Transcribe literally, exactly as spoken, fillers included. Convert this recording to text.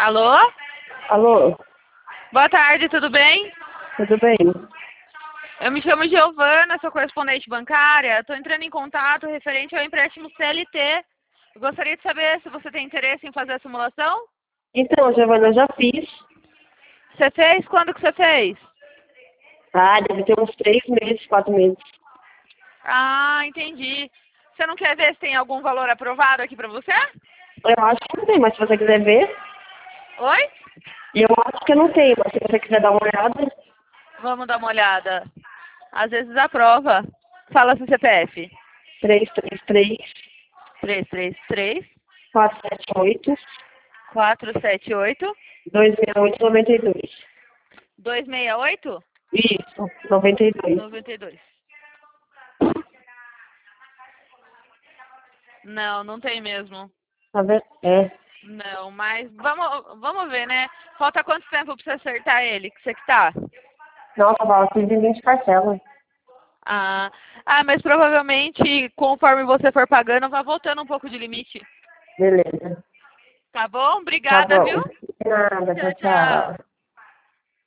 Alô? Alô, Boa tarde, tudo bem? tudo bem? Eu me chamo Giovana, sou correspondente bancária. Estou entrando em contato referente ao empréstimo C L T. Eu gostaria de saber se você tem interesse em fazer a simulação. Então, Giovana, eu já fiz. Você fez? Quando que você fez? Ah, deve ter uns três meses, quatro meses. Ah, entendi. Você não quer ver se tem algum valor aprovado aqui para você? Eu acho que não tem, mas se você quiser ver. Oi? Eu acho que não tem, mas se você quiser dar uma olhada. Vamos dar uma olhada. Às vezes aprova. Fala seu C P F. três três três, três três três, quatro sete oito, quatro sete oito, dois seis oito, nove dois. dois seis oito, Isso, noventa e dois. noventa e dois. Não, não tem mesmo. Tá vendo? É. Não, mas vamos, vamos ver, né? Falta quanto tempo pra você acertar ele? Que você que tá? Nossa, Val, eu fiz em vinte parcelas. Ah, ah, mas provavelmente, conforme você for pagando, vai voltando um pouco de limite. Beleza. Tá bom? Tá Obrigada, bom. viu? De nada, Tchau, tchau, tchau. tchau.